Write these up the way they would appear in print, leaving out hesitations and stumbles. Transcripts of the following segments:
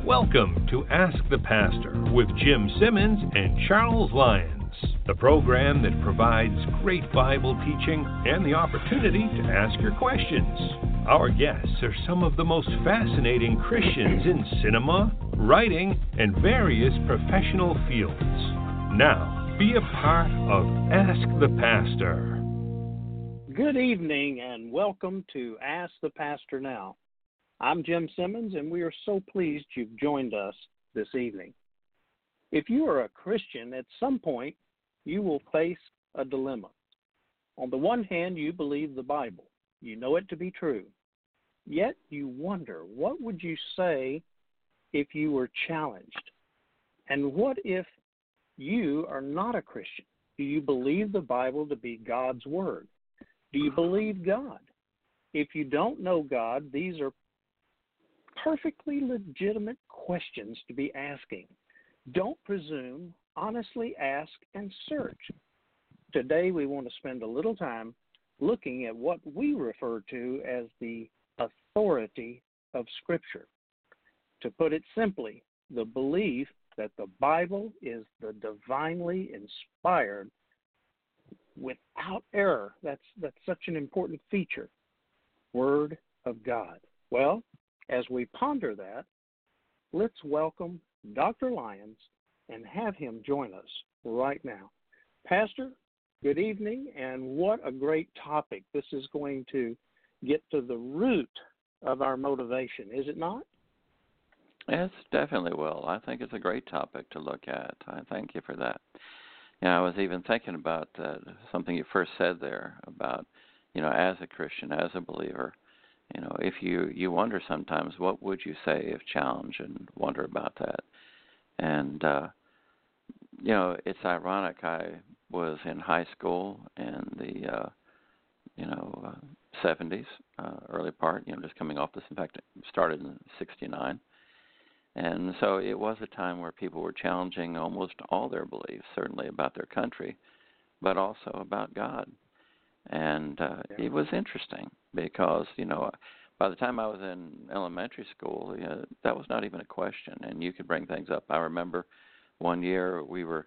Welcome to Ask the Pastor with Jim Simmons and Charles Lyons, the program that provides great Bible teaching and the opportunity to ask your questions. Our guests are some of the most fascinating Christians in cinema, writing, and various professional fields. Now, be a part of Ask the Pastor. Good evening and welcome to Ask the Pastor Now. I'm Jim Simmons, and we are so pleased you've joined us this evening. If you are a Christian, at some point, you will face a dilemma. On the one hand, you believe the Bible. You know it to be true. Yet you wonder, what would you say if you were challenged? And what if you are not a Christian? Do you believe the Bible to be God's Word? Do you believe God? If you don't know God, these are perfectly legitimate questions to be asking. Don't presume, honestly ask and search. Today we want to spend a little time looking at what we refer to as the authority of Scripture. To put it simply, the belief that the Bible is the divinely inspired, without error, that's such an important feature, Word of God. Well, as we ponder that, let's welcome Dr. Lyons and have him join us right now. Pastor, good evening, and what a great topic. This is going to get to the root of our motivation, is it not? Yes, definitely will. I think it's a great topic to look at. I thank you for that. Yeah, I was even thinking about something you first said there about, as a Christian, as a believer, if you wonder sometimes, what would you say if challenged, and wonder about that. And, it's ironic. I was in high school in the, 70s, early part, just coming off this. In fact, it started in 69. And so it was a time where people were challenging almost all their beliefs, certainly about their country, but also about God. And it was interesting because, by the time I was in elementary school, that was not even a question, and you could bring things up. I remember one year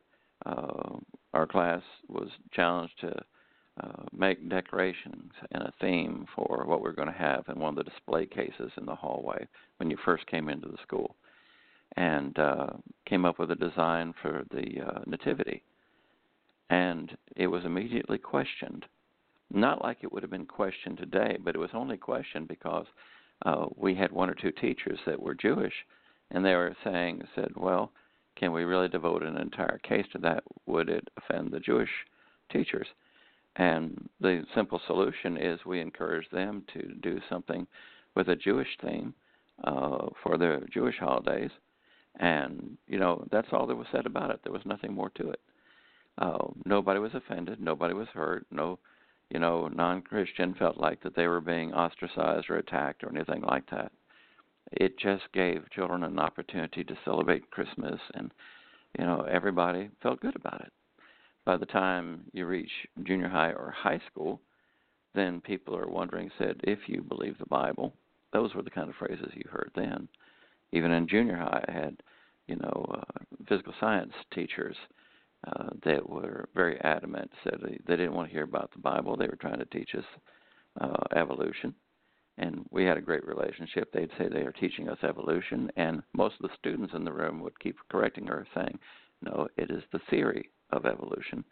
our class was challenged to make decorations and a theme for what we were going to have in one of the display cases in the hallway when you first came into the school, and came up with a design for the nativity. And it was immediately questioned. Not like it would have been questioned today, but it was only questioned because we had one or two teachers that were Jewish, and they said, well, can we really devote an entire case to that? Would it offend the Jewish teachers? And the simple solution is we encourage them to do something with a Jewish theme for their Jewish holidays. And, that's all that was said about it. There was nothing more to it. Nobody was offended. Nobody was hurt. No, non-Christian felt like that they were being ostracized or attacked or anything like that. It just gave children an opportunity to celebrate Christmas, and, everybody felt good about it. By the time you reach junior high or high school, then people are wondering, said, if you believe the Bible. Those were the kind of phrases you heard then. Even in junior high, I had, physical science teachers that were very adamant, said they didn't want to hear about the Bible. They were trying to teach us evolution. And we had a great relationship. They'd say they are teaching us evolution, and most of the students in the room would keep correcting her, saying, no, it is the theory of evolution,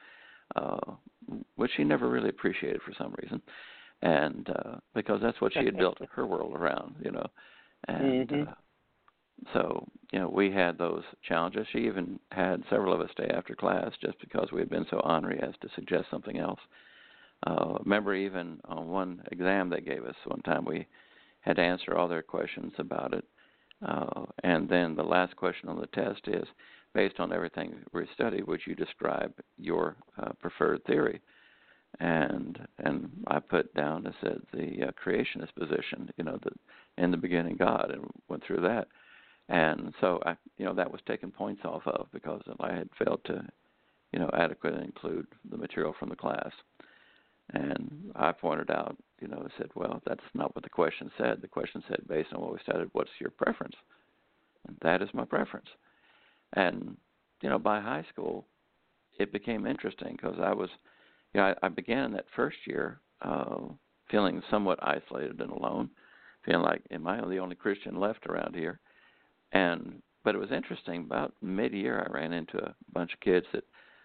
which she never really appreciated for some reason, and because that's what she had built her world around, And so, we had those challenges. She even had several of us stay after class just because we had been so ornery as to suggest something else. Remember, even on one exam they gave us one time, we had to answer all their questions about it. And then the last question on the test is, based on everything we studied, would you describe your preferred theory? And I put down, I said, the creationist position, that in the beginning God, and went through that. And so, that was taken points off of because I had failed to, adequately include the material from the class. And I pointed out, said, well, that's not what the question said. The question said, based on what we studied, what's your preference? That is my preference. And, by high school, it became interesting because I began that first year feeling somewhat isolated and alone, feeling like, am I the only Christian left around here? But it was interesting. About mid-year, I ran into a bunch of kids that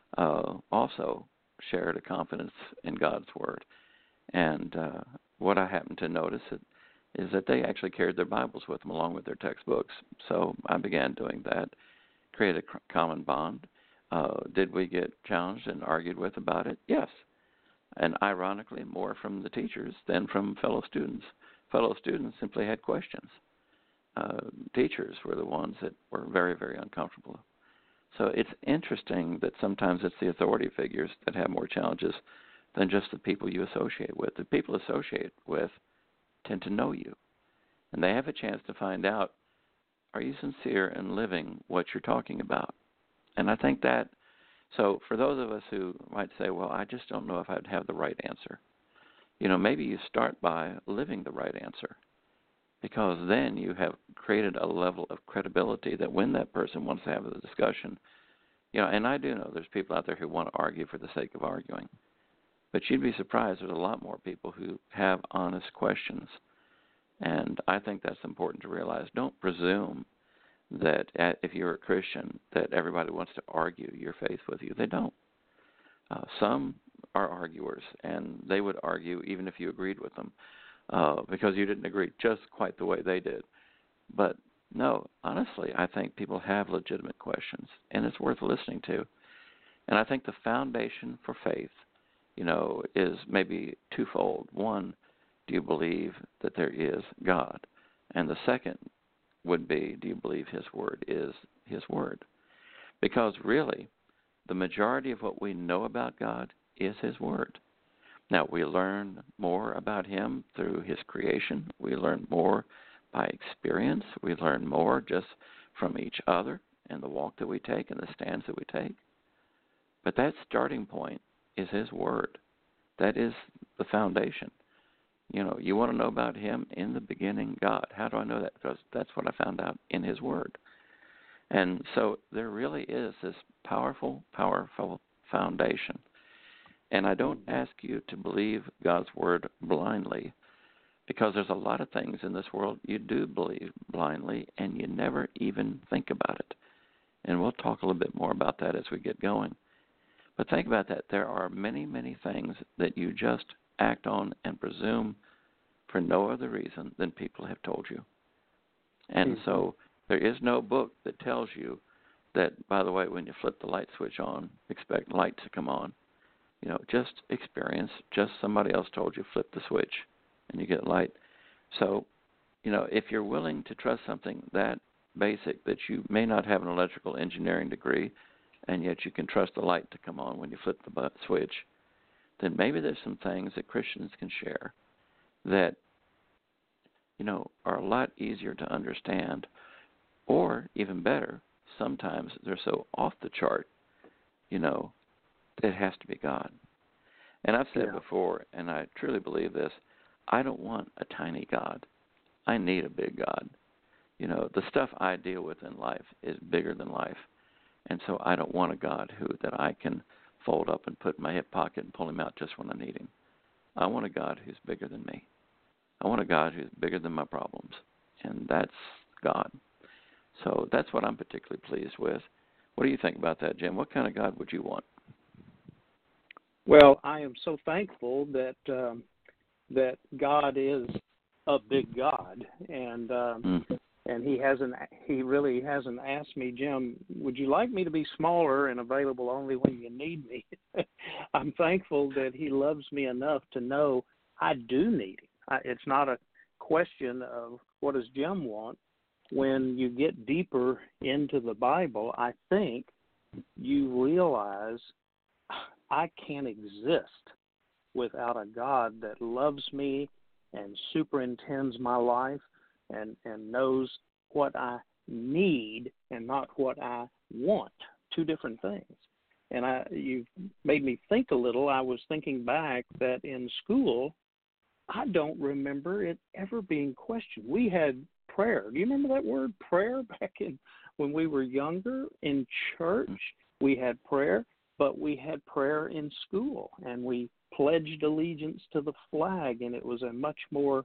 also shared a confidence in God's Word. And what I happened to notice is that they actually carried their Bibles with them along with their textbooks. So I began doing that, created a common bond. Did we get challenged and argued with about it? Yes. And ironically, more from the teachers than from fellow students. Fellow students simply had questions. Teachers were the ones that were very, very uncomfortable. So it's interesting that sometimes it's the authority figures that have more challenges than just the people you associate with. The people associate with tend to know you, and they have a chance to find out, are you sincere in living what you're talking about? And I think that, so for those of us who might say, well, I just don't know if I'd have the right answer, maybe you start by living the right answer, because then you have created a level of credibility that when that person wants to have the discussion, and I do know there's people out there who want to argue for the sake of arguing, but you'd be surprised there's a lot more people who have honest questions. And I think that's important to realize. Don't presume that if you're a Christian that everybody wants to argue your faith with you. They don't. Some are arguers, and they would argue even if you agreed with them because you didn't agree just quite the way they did. But no, honestly, I think people have legitimate questions, and it's worth listening to. And I think the foundation for faith, is maybe twofold. One, do you believe that there is God? And the second would be, do you believe His Word is His Word? Because really, the majority of what we know about God is His Word. Now, we learn more about Him through His creation. We learn more by experience. We learn more just from each other and the walk that we take and the stands that we take. But that starting point is His Word. That is the foundation. You want to know about Him, in the beginning, God. How do I know that? Because that's what I found out in His Word. And so there really is this powerful, powerful foundation. And I don't ask you to believe God's Word blindly, because there's a lot of things in this world you do believe blindly, and you never even think about it. And we'll talk a little bit more about that as we get going. But think about that. There are many, many things that you just act on and presume for no other reason than people have told you. And so there is no book that tells you that, by the way, when you flip the light switch on, expect light to come on. Just experience, just somebody else told you, flip the switch and you get light. So, if you're willing to trust something that basic, that you may not have an electrical engineering degree, and yet you can trust the light to come on when you flip the switch, then maybe there's some things that Christians can share that, are a lot easier to understand, or even better, sometimes they're so off the chart, it has to be God. And I've said before, and I truly believe this, I don't want a tiny God. I need a big God. The stuff I deal with in life is bigger than life. And so I don't want a God that I can fold up and put in my hip pocket and pull Him out just when I need Him. I want a God who's bigger than me. I want a God who's bigger than my problems. And that's God. So that's what I'm particularly pleased with. What do you think about that, Jim? What kind of God would you want? Well, I am so thankful that that God is a big God, and He really hasn't asked me, Jim, would you like me to be smaller and available only when you need me? I'm thankful that He loves me enough to know I do need Him. It's not a question of what does Jim want. When you get deeper into the Bible, I think you realize I can't exist without a God that loves me and superintends my life and knows what I need and not what I want. Two different things. And you've made me think a little. I was thinking back that in school, I don't remember it ever being questioned. We had prayer. Do you remember that word prayer back in when we were younger in church? We had prayer, but we had prayer in school, and we pledged allegiance to the flag, and it was a much more,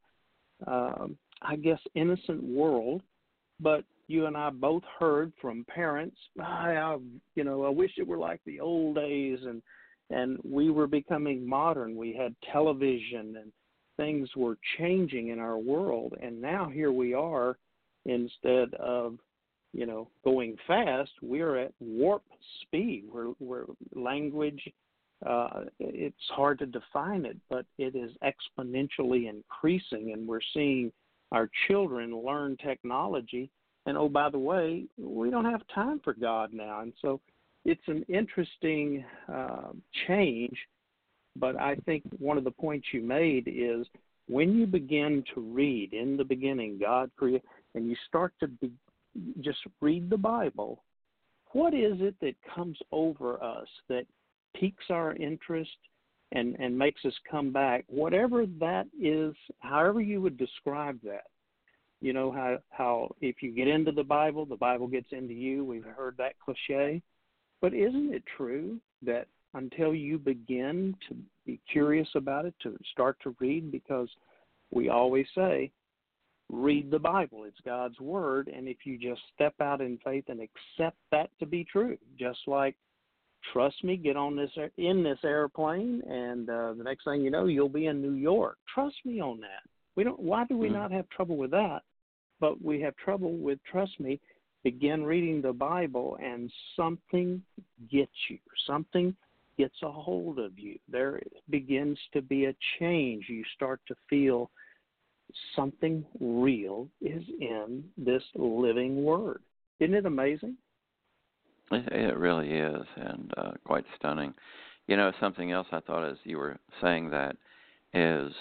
innocent world. But you and I both heard from parents, I wish it were like the old days, and we were becoming modern. We had television, and things were changing in our world, and now here we are, instead of going fast, we're at warp speed. We're language, it's hard to define it, but it is exponentially increasing, and we're seeing our children learn technology. And, oh, by the way, we don't have time for God now. And so it's an interesting change, but I think one of the points you made is when you begin to read, in the beginning, God created, and you start to just read the Bible, what is it that comes over us that piques our interest and makes us come back? Whatever that is, however you would describe that. You know how if you get into the Bible gets into you. We've heard that cliche. But isn't it true that until you begin to be curious about it, to start to read, because we always say, read the Bible, it's God's Word, and if you just step out in faith and accept that to be true, just like, trust me, get on this airplane, and the next thing you know, you'll be in New York. Trust me on that. Why do we not have trouble with that? But we have trouble with, trust me, begin reading the Bible and something gets you. Something gets a hold of you. There begins to be a change. You start to feel something real is in this living Word. Isn't it amazing? It really is, and quite stunning. Something else I thought as you were saying that is,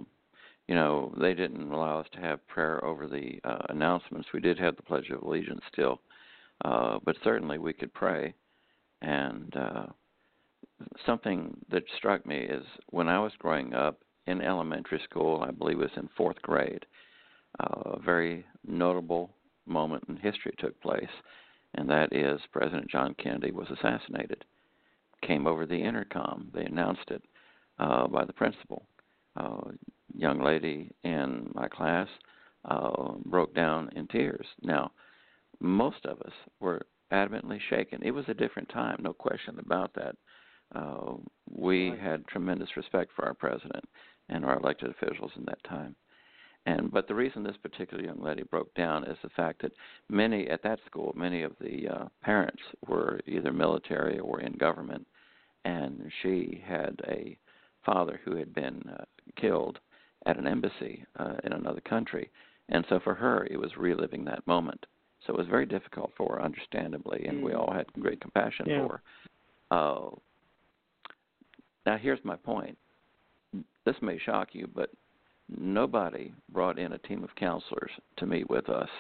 they didn't allow us to have prayer over the announcements. We did have the Pledge of Allegiance still, but certainly we could pray. And something that struck me is when I was growing up in elementary school, I believe it was in fourth grade, a very notable moment in history took place, and that is President John Kennedy was assassinated. Came over the intercom. They announced it by the principal. Young lady in my class broke down in tears. Now, most of us were adamantly shaken. It was a different time, no question about that. We had tremendous respect for our president and our elected officials in that time. But the reason this particular young lady broke down is the fact that many of the parents were either military or in government, and she had a father who had been killed at an embassy in another country. And so for her, it was reliving that moment. So it was very difficult for her, understandably, and we all had great compassion for her. Now, here's my point. This may shock you, but nobody brought in a team of counselors to meet with us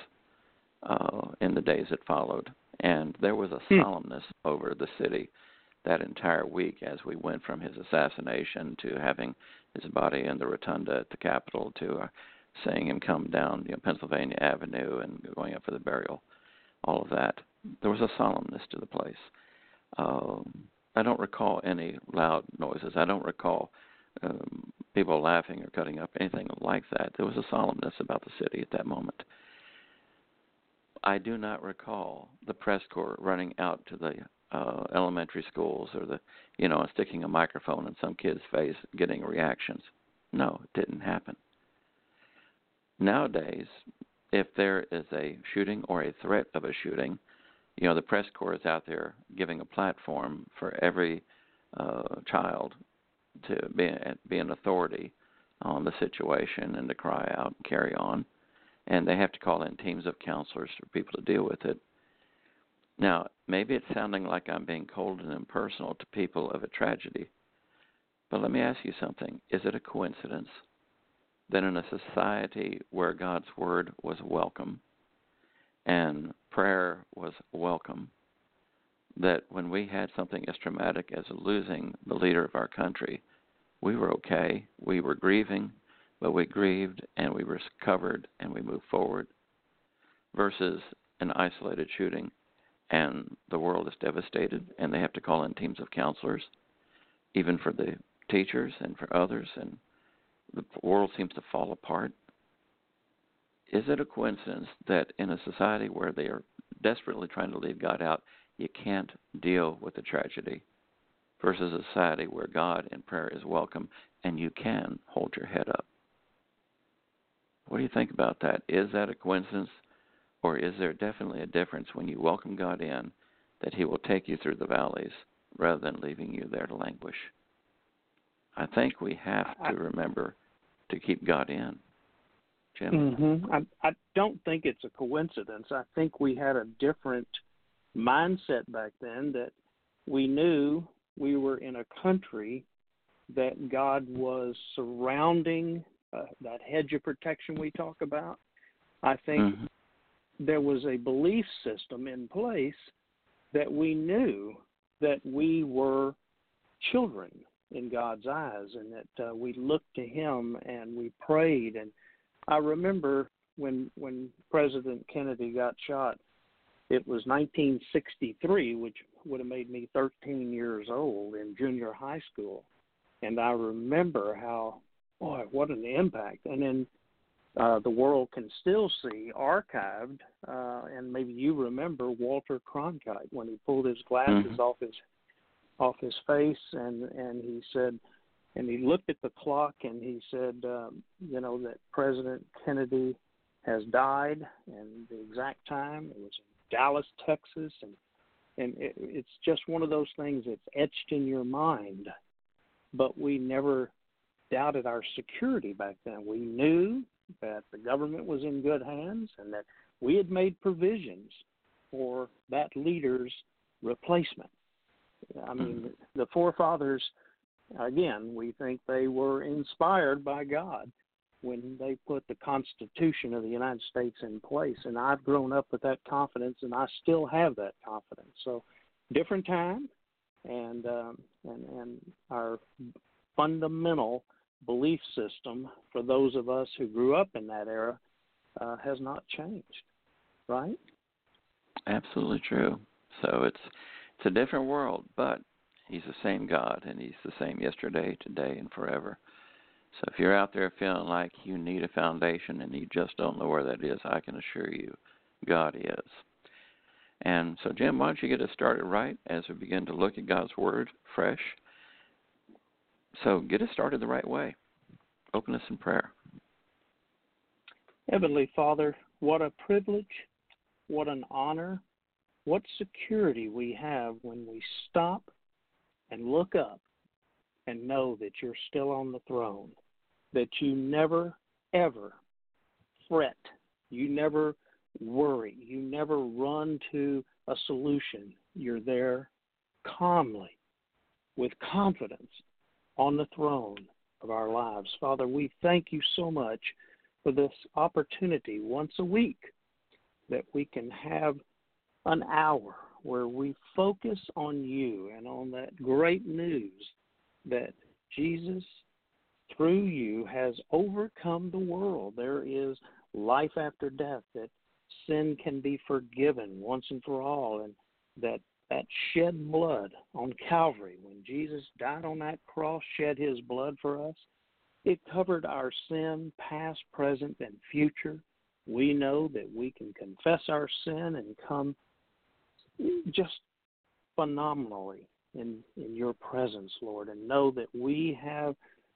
in the days that followed. And there was a solemnness over the city that entire week as we went from his assassination to having his body in the rotunda at the Capitol to seeing him come down Pennsylvania Avenue and going up for the burial, all of that. There was a solemnness to the place. I don't recall any loud noises. I don't recall people laughing or cutting up, anything like that. There was a solemnness about the city at that moment. I do not recall the press corps running out to the elementary schools or sticking a microphone in some kid's face, getting reactions. No, it didn't happen. Nowadays, if there is a shooting or a threat of a shooting, the press corps is out there giving a platform for every child to be an authority on the situation and to cry out and carry on. And they have to call in teams of counselors for people to deal with it. Now, maybe it's sounding like I'm being cold and impersonal to people of a tragedy, but let me ask you something. Is it a coincidence that in a society where God's Word was welcome and prayer was welcome, that when we had something as traumatic as losing the leader of our country, we were okay, we were grieving, but we grieved and we recovered and we moved forward versus an isolated shooting and the world is devastated and they have to call in teams of counselors, even for the teachers and for others, and the world seems to fall apart. Is it a coincidence that in a society where they are desperately trying to leave God out, you can't deal with the tragedy, versus a society where God and prayer is welcome and you can hold your head up? What do you think about that? Is that a coincidence, or is there definitely a difference when you welcome God in, that he will take you through the valleys rather than leaving you there to languish? I think we have to remember to keep God in. Jim? I don't think it's a coincidence. I think we had a different mindset back then, that we knew we were in a country that God was surrounding, that hedge of protection we talk about. I think there was a belief system in place that we knew that we were children in God's eyes, and that we looked to him and we prayed. And I remember when President Kennedy got shot, it was 1963, which would have made me 13 years old in junior high school. And I remember how, boy, what an impact. And then the world can still see archived, and maybe you remember Walter Cronkite when he pulled his glasses off his face, and he said, and he looked at the clock and he said, that President Kennedy has died, and the exact time, it was in Dallas, Texas, and it's just one of those things that's etched in your mind. But we never doubted our security back then. We knew that the government was in good hands and that we had made provisions for that leader's replacement. I mean, the forefathers, again, we think they were inspired by God when they put the Constitution of the United States in place. And I've grown up with that confidence, and I still have that confidence. So, different time, and our fundamental belief system for those of us who grew up in that era has not changed, right? Absolutely true. So it's a different world, but he's the same God, and he's the same yesterday, today, and forever. So if you're out there feeling like you need a foundation and you just don't know where that is, I can assure you God is. And so, Jim, why don't you get us started right as we begin to look at God's Word fresh? So get us started the right way. Open us in prayer. Heavenly Father, what a privilege, what an honor, what security we have when we stop and look up and know that you're still on the throne, that you never, ever fret, you never worry, you never run to a solution. You're there calmly, with confidence, on the throne of our lives. Father, we thank you so much for this opportunity once a week that we can have an hour where we focus on you and on that great news that Jesus, through you, has overcome the world. There is life after death, that sin can be forgiven once and for all, and that shed blood on Calvary, when Jesus died on that cross, shed his blood for us, it covered our sin, past, present, and future. We know that we can confess our sin and come just phenomenally in your presence, Lord, and know that we have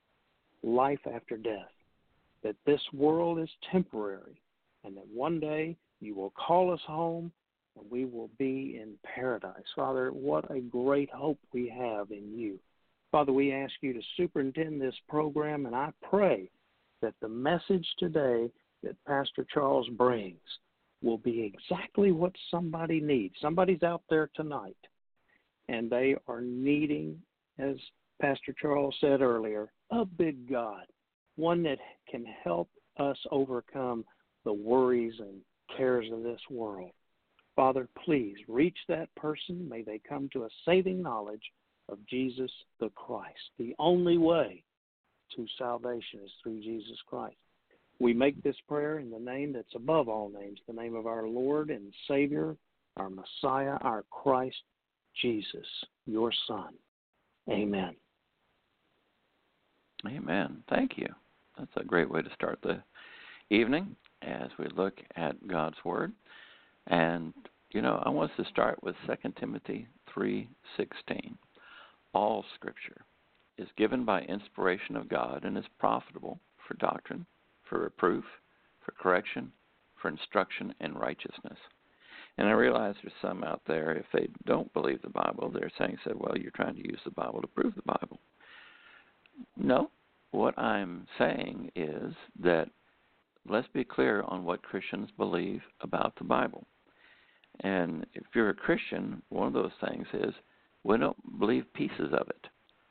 life after death, that this world is temporary, and that one day you will call us home and we will be in paradise. Father, what a great hope we have in you. Father, we ask you to superintend this program, and I pray that the message today that Pastor Charles brings will be exactly what somebody needs. Somebody's out there tonight, and they are needing, as Pastor Charles said earlier, a big God, one that can help us overcome the worries and cares of this world. Father, please reach that person. May they come to a saving knowledge of Jesus the Christ. The only way to salvation is through Jesus Christ. We make this prayer in the name that's above all names, the name of our Lord and Savior, our Messiah, our Christ, Jesus, your Son. Amen. Amen. Thank you. That's a great way to start the evening as we look at God's Word. And, I want us to start with 2 Timothy 3:16. All Scripture is given by inspiration of God and is profitable for doctrine, for reproof, for correction, for instruction in righteousness. And I realize there's some out there, if they don't believe the Bible, they're saying, well, you're trying to use the Bible to prove the Bible. No, what I'm saying is that let's be clear on what Christians believe about the Bible. And if you're a Christian, one of those things is we don't believe pieces of it.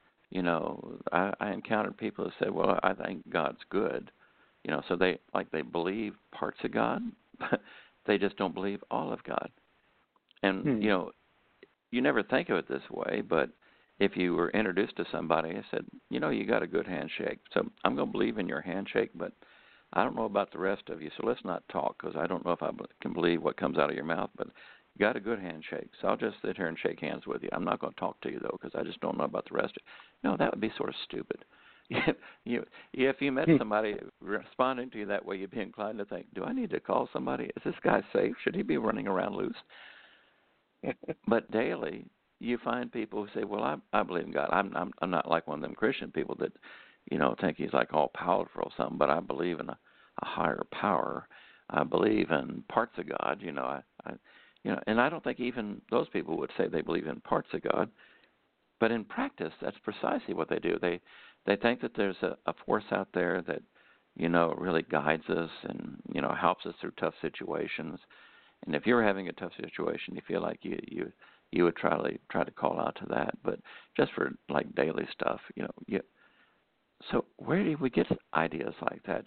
I encountered people who said, well, I think God's good. So they believe parts of God, but they just don't believe all of God. And, you never think of it this way, but if you were introduced to somebody and said, you got a good handshake, so I'm going to believe in your handshake, but I don't know about the rest of you, so let's not talk because I don't know if I can believe what comes out of your mouth, but you got a good handshake, so I'll just sit here and shake hands with you. I'm not going to talk to you, though, because I just don't know about the rest of you. No, that would be sort of stupid. If you met somebody responding to you that way, you'd be inclined to think, do I need to call somebody? Is this guy safe? Should he be running around loose? But daily, you find people who say, well, I believe in God. I'm not like one of them Christian people that, think he's like all powerful or something, but I believe in a higher power. I believe in parts of God, and I don't think even those people would say they believe in parts of God. But in practice, that's precisely what they do. They think that there's a force out there that, really guides us and, helps us through tough situations. And if you're having a tough situation, you feel like you would try to call out to that. But just for like daily stuff, So where do we get ideas like that?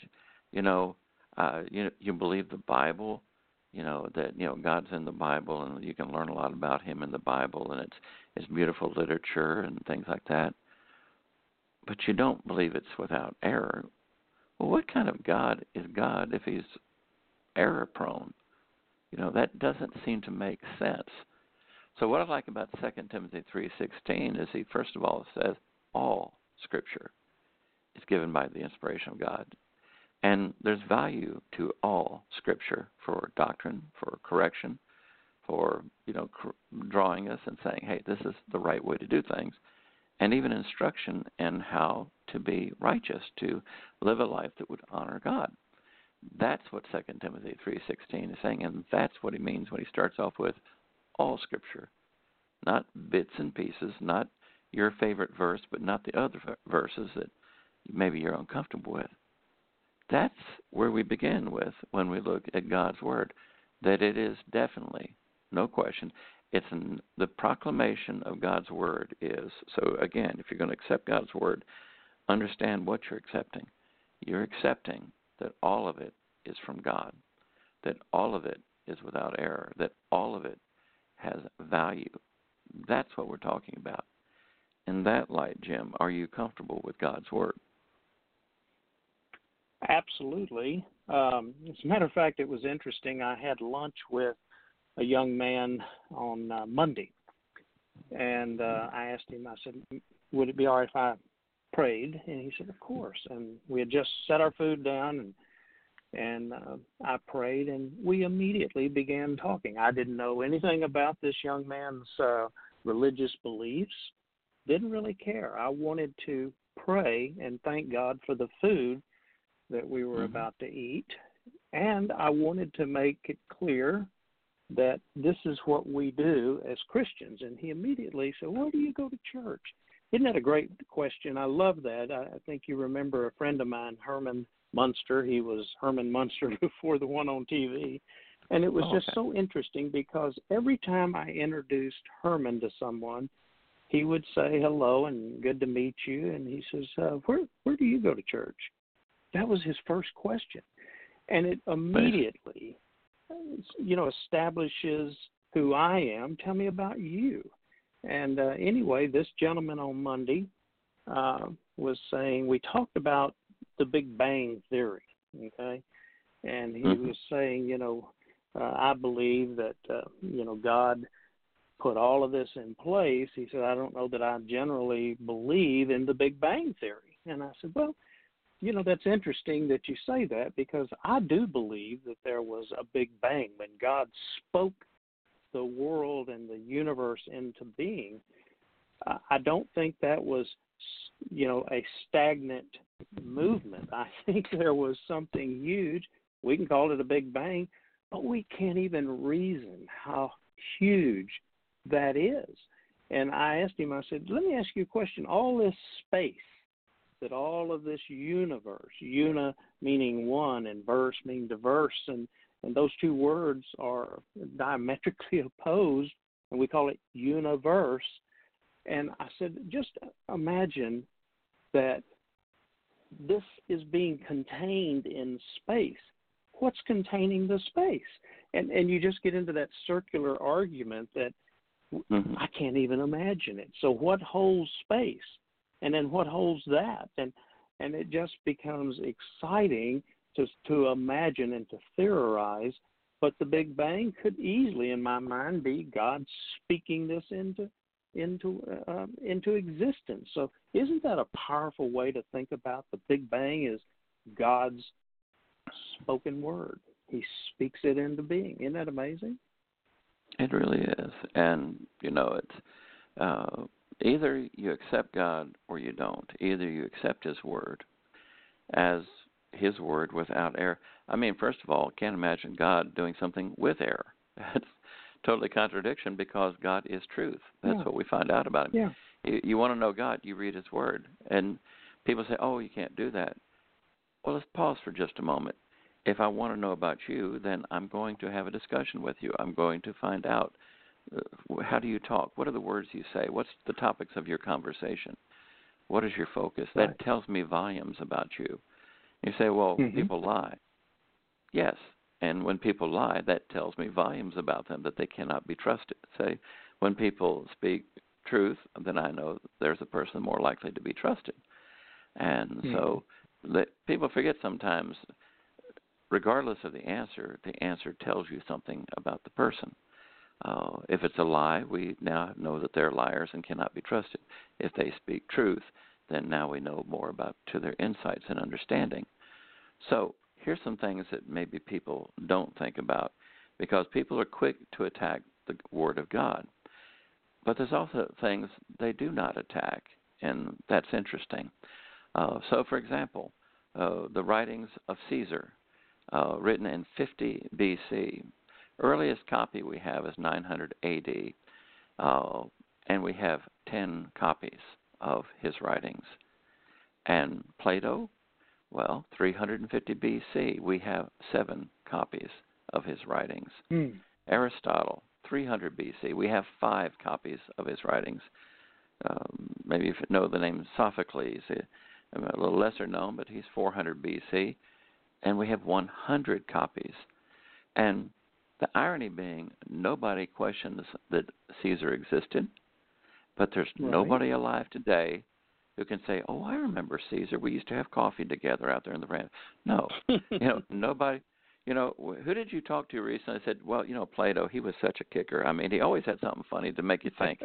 You believe the Bible, that God's in the Bible and you can learn a lot about Him in the Bible, and it's beautiful literature and things like that. But you don't believe it's without error. Well, what kind of God is God if He's error prone? That doesn't seem to make sense. So what I like about 2 Timothy 3:16 is he first of all says all Scripture is given by the inspiration of God. And there's value to all Scripture for doctrine, for correction, for, drawing us and saying, hey, this is the right way to do things, and even instruction in how to be righteous, to live a life that would honor God. That's what 2 Timothy 3:16 is saying, and that's what he means when he starts off with all Scripture, not bits and pieces, not your favorite verse, but not the other verses that maybe you're uncomfortable with. That's where we begin with when we look at God's Word, that it is definitely, no question, it's the proclamation of God's Word is, so again, if you're going to accept God's Word, understand what you're accepting. You're accepting that all of it is from God, that all of it is without error, that all of it has value. That's what we're talking about. In that light, Jim, are you comfortable with God's Word? Absolutely. As a matter of fact, it was interesting. I had lunch with a young man on Monday, and I asked him, I said, would it be all right if I prayed? And he said, of course. And we had just set our food down, and I prayed, and we immediately began talking. I didn't know anything about this young man's religious beliefs, didn't really care. I wanted to pray and thank God for the food that we were about to eat, and I wanted to make it clear that this is what we do as Christians. And he immediately said, where do you go to church? Isn't that a great question? I love that. I think you remember a friend of mine, Herman Munster. He was Herman Munster before the one on TV. And it was just so interesting because every time I introduced Herman to someone, he would say hello and good to meet you. And he says, where do you go to church? That was his first question. And it immediately, establishes who I am. Tell me about you. And anyway, this gentleman on Monday was saying, we talked about the Big Bang Theory. okay? And he Mm-hmm. was saying, I believe that, God put all of this in place. He said, I don't know that I generally believe in the Big Bang Theory. And I said, well, that's interesting that you say that, because I do believe that there was a Big Bang when God spoke the world and the universe into being. I don't think that was, a stagnant movement. I think there was something huge. We can call it a Big Bang, but we can't even reason how huge that is. And I asked him, I said, let me ask you a question. All this space, that all of this universe, una meaning one and verse meaning diverse, and those two words are diametrically opposed, and we call it universe. And I said, just imagine that this is being contained in space. What's containing the space? And you just get into that circular argument that I can't even imagine it. So what holds space? And then what holds that? And it just becomes exciting to imagine and to theorize. But the Big Bang could easily, in my mind, be God speaking this into existence. So isn't that a powerful way to think about the Big Bang? Is God's spoken word? He speaks it into being. Isn't that amazing? It really is. And, it's either you accept God or you don't. Either you accept his word as his word without error. I mean, first of all, can't imagine God doing something with error. That's totally contradiction, because God is truth. That's what we find out about him. Yeah. You want to know God, you read his word. And people say, oh, you can't do that. Well, let's pause for just a moment. If I want to know about you, then I'm going to have a discussion with you. I'm going to find out, how do you talk? What are the words you say? What's the topics of your conversation? What is your focus? Right. That tells me volumes about you. You say, well, people lie. Yes, and when people lie, that tells me volumes about them, that they cannot be trusted. Say, when people speak truth, then I know there's a person more likely to be trusted. And so people forget sometimes, regardless of the answer tells you something about the person. If it's a lie, we now know that they're liars and cannot be trusted. If they speak truth, then now we know more about to their insights and understanding. So here's some things that maybe people don't think about, because people are quick to attack the Word of God. But there's also things they do not attack, and that's interesting. So, for example, the writings of Caesar, written in 50 B.C. Earliest copy we have is 900 A.D., and we have 10 copies of his writings. And Plato, 350 B.C., we have 7 copies of his writings. Aristotle, 300 B.C., we have 5 copies of his writings. Maybe if you know the name Sophocles, a little lesser known, but he's 400 B.C., and we have 100 copies. And the irony being, nobody questions that Caesar existed, but there's nobody alive today who can say, oh, I remember Caesar. We used to have coffee together out there in the veranda. No, nobody. Who did you talk to recently? I said, well, Plato, he was such a kicker. I mean, he always had something funny to make you think.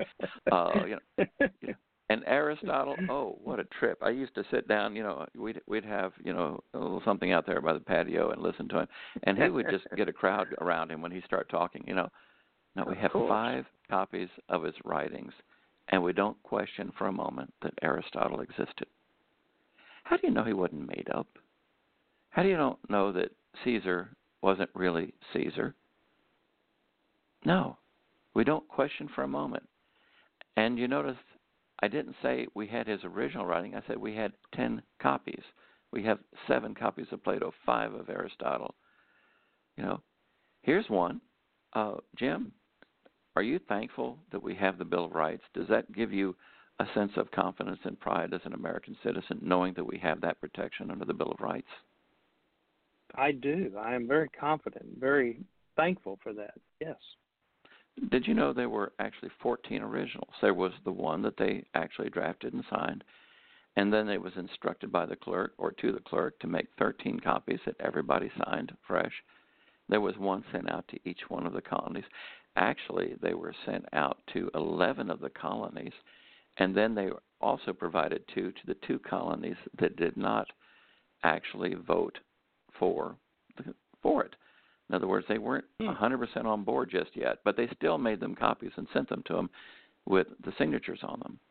And Aristotle, oh, what a trip. I used to sit down, we'd have, a little something out there by the patio and listen to him. And he would just get a crowd around him when he started talking, Now, we have 5 copies of his writings, and we don't question for a moment that Aristotle existed. How do you know he wasn't made up? How do you know that Caesar wasn't really Caesar? No, we don't question for a moment. And you notice I didn't say we had his original writing. I said we had 10 copies. We have 7 copies of Plato, 5 of Aristotle. Here's one. Jim, are you thankful that we have the Bill of Rights? Does that give you a sense of confidence and pride as an American citizen, knowing that we have that protection under the Bill of Rights? I do. I am very confident, very thankful for that, yes. Did you know there were actually 14 originals? There was the one that they actually drafted and signed, And then it was instructed by the clerk or to the clerk to make 13 copies that everybody signed fresh. There was one sent out to each one of the colonies. Actually, they were sent out to 11 of the colonies, and then they also provided two to the 2 colonies that did not actually vote for it. In other words, they weren't 100% on board just yet, but they still made them copies and sent them to them with the signatures on them.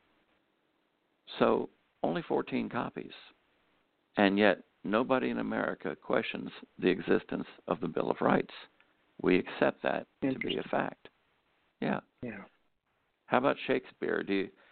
So only 14 copies, and yet nobody in America questions the existence of the Bill of Rights. We accept that to be a fact. Yeah. How about Shakespeare?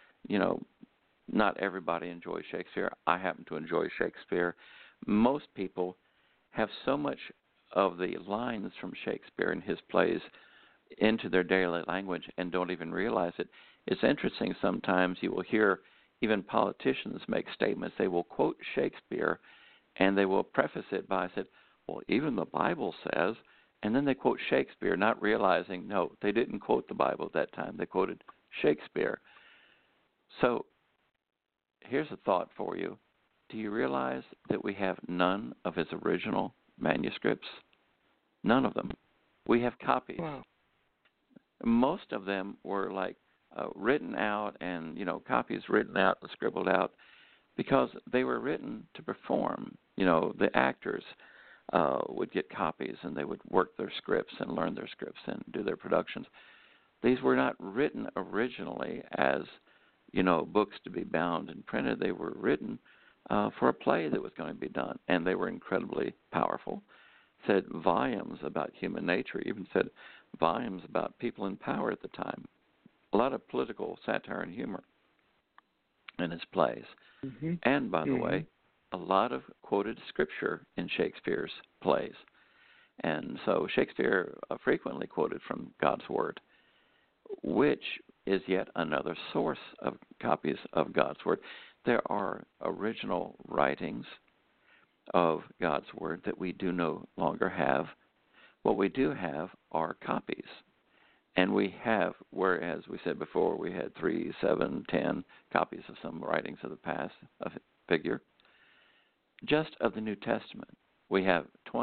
Not everybody enjoys Shakespeare. I happen to enjoy Shakespeare. Most people have so much of the lines from Shakespeare and his plays into their daily language and don't even realize it. It's interesting, sometimes you will hear even politicians make statements. They will quote Shakespeare and they will preface it by saying, well, even the Bible says, and then they quote Shakespeare, not realizing, no, they didn't quote the Bible at that time. They quoted Shakespeare. So here's a thought for you. Do you realize that we have none of his original manuscripts? None of them. We have copies. Wow. Most of them were like written out and, copies written out and scribbled out because they were written to perform. The actors would get copies and they would work their scripts and learn their scripts and do their productions. These were not written originally as, books to be bound and printed. They were written for a play that was going to be done, and they were incredibly powerful. Said volumes about human nature, even said volumes about people in power at the time. A lot of political satire and humor in his plays. Mm-hmm. And, by the way, a lot of quoted scripture in Shakespeare's plays. And so Shakespeare frequently quoted from God's Word, which is yet another source of copies of God's Word. There are original writings of God's Word that we do no longer have. What we do have are copies. And we have, whereas we said before we had 3, 7, 10 copies of some writings of the past, a figure, just of the New Testament, we have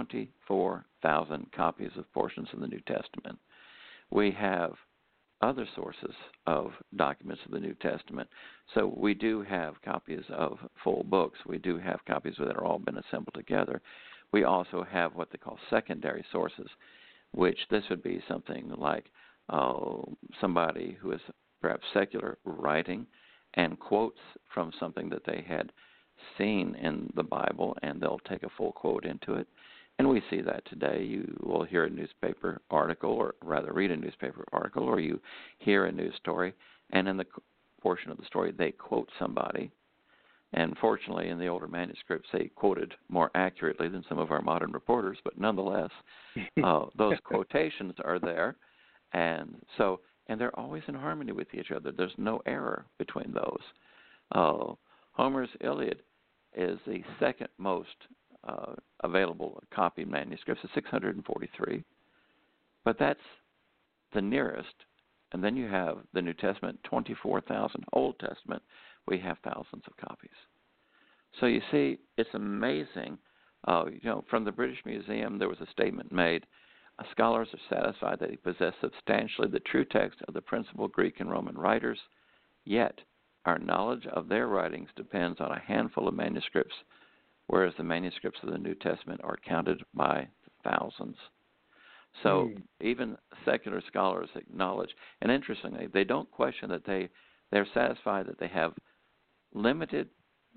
24,000 copies of portions of the New Testament. We have other sources of documents of the New Testament. So we do have copies of full books. We do have copies that are all been assembled together. We also have what they call secondary sources, which this would be something like somebody who is perhaps secular writing and quotes from something that they had seen in the Bible, and they'll take a full quote into it. And we see that today. You will hear a newspaper article, or rather read a newspaper article, or you hear a news story, and in the portion of the story they quote somebody. And fortunately, in the older manuscripts, they quoted more accurately than some of our modern reporters, but nonetheless, those quotations are there. And they're always in harmony with each other. There's no error between those. Homer's Iliad is the second most available copied manuscripts, of 643. But that's the nearest. And then you have the New Testament, 24,000. Old Testament, we have thousands of copies. So you see, it's amazing. From the British Museum, there was a statement made. Scholars are satisfied that he possessed substantially the true text of the principal Greek and Roman writers, yet our knowledge of their writings depends on a handful of manuscripts, whereas the manuscripts of the New Testament are counted by thousands. So even secular scholars acknowledge, and interestingly, they don't question that they're satisfied that they have limited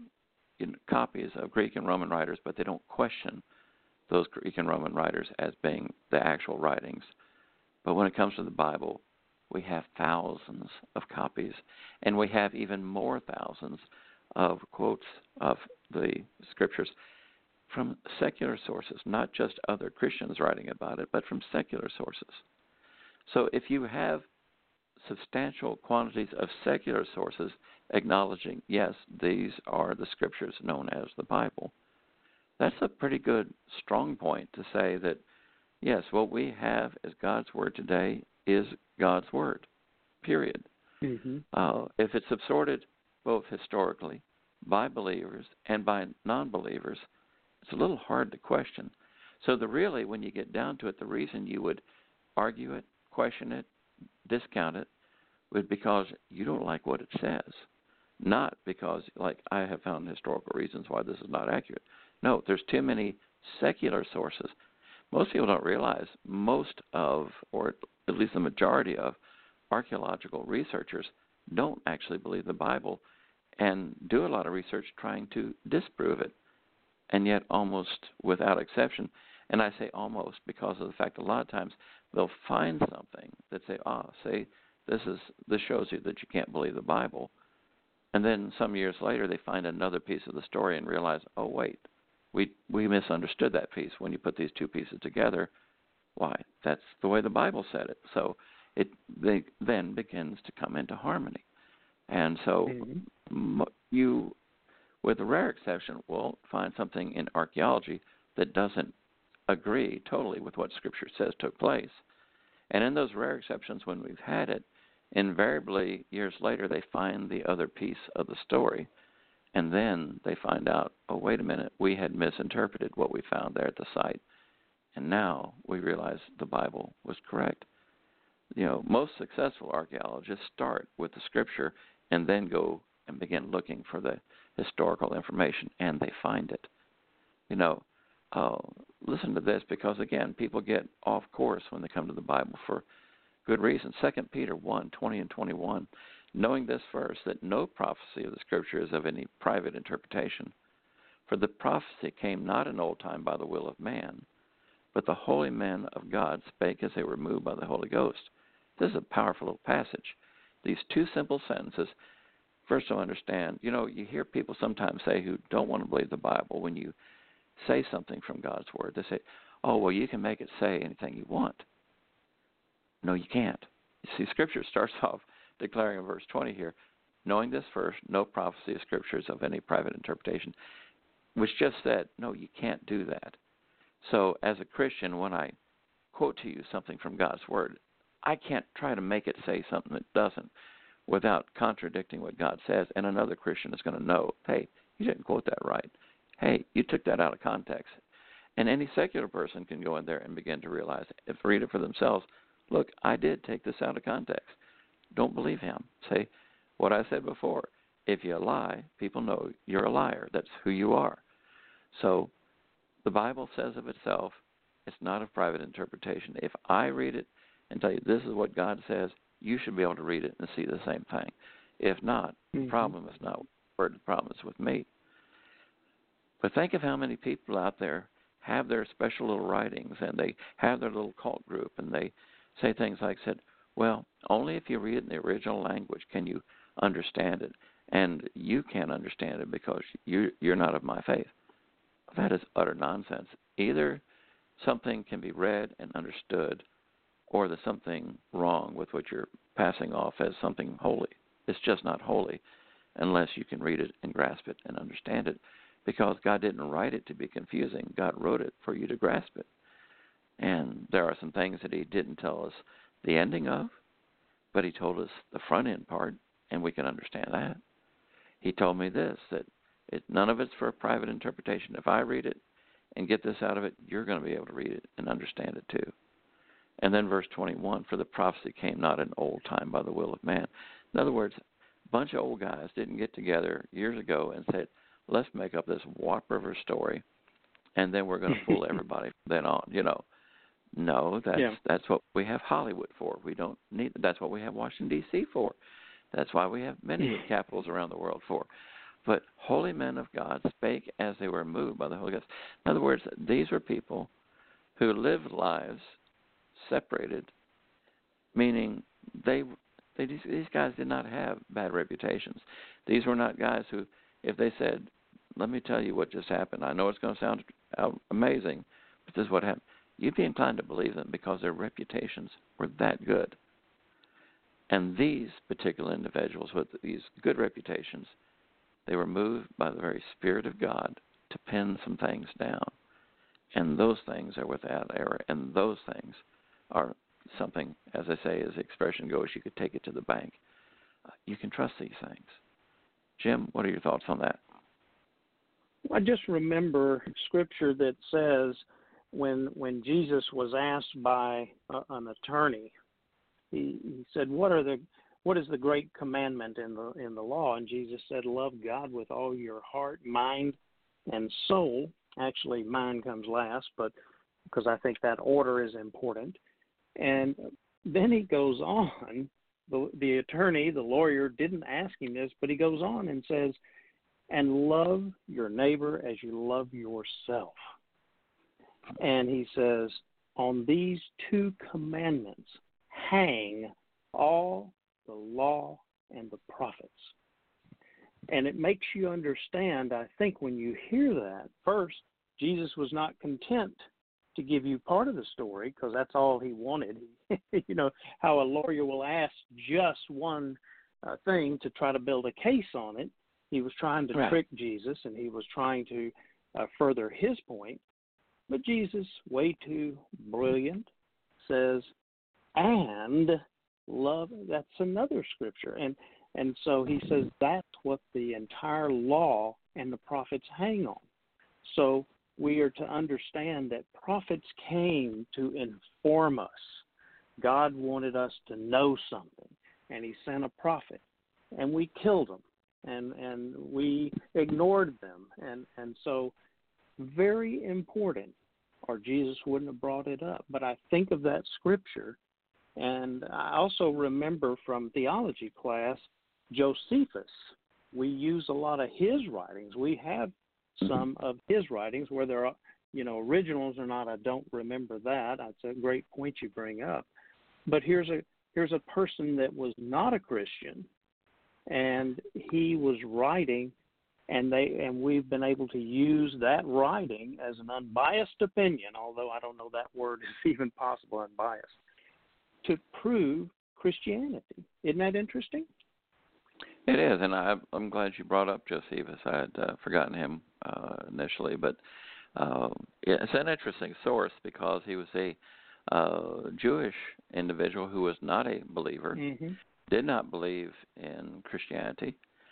copies of Greek and Roman writers, but they don't question those Greek and Roman writers as being the actual writings. But when it comes to the Bible, we have thousands of copies, and we have even more thousands of quotes of the scriptures from secular sources, not just other Christians writing about it, but from secular sources. So if you have substantial quantities of secular sources acknowledging, yes, these are the scriptures known as the Bible, that's a pretty good strong point to say that, yes, what we have as God's Word today is God's Word, period. Mm-hmm. If it's absorbed both historically by believers and by non-believers, it's a little hard to question. So really, when you get down to it, the reason you would argue it, question it, discount it, would because you don't like what it says, not because, like, I have found historical reasons why this is not accurate. No, there's too many secular sources. Most people don't realize most of, or at least the majority of, archaeological researchers don't actually believe the Bible and do a lot of research trying to disprove it. And yet, almost without exception, and I say almost because of the fact a lot of times they'll find something that say, this shows you that you can't believe the Bible. And then some years later they find another piece of the story and realize, oh, wait, we misunderstood that piece. When you put these two pieces together, why, that's the way the Bible said it. So they then begins to come into harmony. And so you, with a rare exception, will find something in archaeology that doesn't agree totally with what Scripture says took place. And in those rare exceptions, when we've had it, invariably years later they find the other piece of the story, and then they find out, oh, wait a minute, we had misinterpreted what we found there at the site, and now we realize the Bible was correct. You know, most successful archaeologists start with the Scripture and then go and begin looking for the historical information, and they find it. You know, listen to this, because, again, people get off course when they come to the Bible for good reason. 2 Peter 1:20 and 21, knowing this first, that no prophecy of the Scripture is of any private interpretation. For the prophecy came not in old time by the will of man, but the holy men of God spake as they were moved by the Holy Ghost. This is a powerful little passage. These two simple sentences, first to understand, you know, you hear people sometimes say who don't want to believe the Bible, when you say something from God's Word, they say, oh, well, you can make it say anything you want. No, you can't. You see, Scripture starts off declaring in verse 20 here, knowing this first, no prophecy of Scripture is of any private interpretation, which just said, no, you can't do that. So as a Christian, when I quote to you something from God's Word, I can't try to make it say something that doesn't without contradicting what God says, and another Christian is going to know, hey, you didn't quote that right. Hey, you took that out of context. And any secular person can go in there and begin to realize, if read it for themselves, look, I did take this out of context. Don't believe him. Say what I said before. If you lie, people know you're a liar. That's who you are. So the Bible says of itself, it's not a private interpretation. If I read it and tell you this is what God says, you should be able to read it and see the same thing. If not, the problem is not with the Word, the problem is with me. But think of how many people out there have their special little writings, and they have their little cult group, and they say things like, well, only if you read it in the original language can you understand it, and you can't understand it because you're not of my faith. That is utter nonsense. Either something can be read and understood, or there's something wrong with what you're passing off as something holy. It's just not holy unless you can read it and grasp it and understand it, because God didn't write it to be confusing. God wrote it for you to grasp it. And there are some things that he didn't tell us the ending of, but he told us the front end part, and we can understand that. He told me this, that none of it's for a private interpretation. If I read it and get this out of it, you're going to be able to read it and understand it too. And then verse 21, for the prophecy came not in old time by the will of man. In other words, a bunch of old guys didn't get together years ago and said, let's make up this whopper of a story, and then we're going to fool everybody from then on, you know. No, that's what we have Hollywood for. We don't need. That's what we have Washington, D.C. for. That's why we have many capitals around the world for. But holy men of God spake as they were moved by the Holy Ghost. In other words, these were people who lived lives separated, meaning these guys did not have bad reputations. These were not guys who, if they said, let me tell you what just happened, I know it's going to sound amazing, but this is what happened, you'd be inclined to believe them because their reputations were that good. And these particular individuals with these good reputations, they were moved by the very Spirit of God to pen some things down. And those things are without error. And those things are something, as I say, as the expression goes, you could take it to the bank. You can trust these things. Jim, what are your thoughts on that? I just remember scripture that says when Jesus was asked by an attorney, he said, "What is the great commandment in the law?" And Jesus said, "Love God with all your heart, mind, and soul." Actually, mind comes last, but because I think that order is important. And then he goes on. The attorney, the lawyer, didn't ask him this, but he goes on and says, "And love your neighbor as you love yourself." And he says, "On these two commandments hang all the law and the prophets." And it makes you understand, I think, when you hear that, first, Jesus was not content to give you part of the story because that's all he wanted. You know, how a lawyer will ask just one thing to try to build a case on it. He was trying to trick Jesus, and he was trying to further his point. But Jesus, way too brilliant, says, "And love." That's another scripture. And so he says that's what the entire law and the prophets hang on. So we are to understand that prophets came to inform us. God wanted us to know something, and he sent a prophet, and we killed them, and we ignored them. And so very important, or Jesus wouldn't have brought it up. But I think of that scripture, and I also remember from theology class, Josephus. We use a lot of his writings. We have some of his writings where there are, originals or not. I don't remember that. That's a great point you bring up. But here's a person that was not a Christian, and he was writing, and we've been able to use that writing as an unbiased opinion, although I don't know that word is even possible, unbiased, to prove Christianity. Isn't that interesting? It is, and I'm glad you brought up Josephus. I had forgotten him initially, but it's an interesting source because he was a Jewish individual who was not a believer, did not believe in Christianity,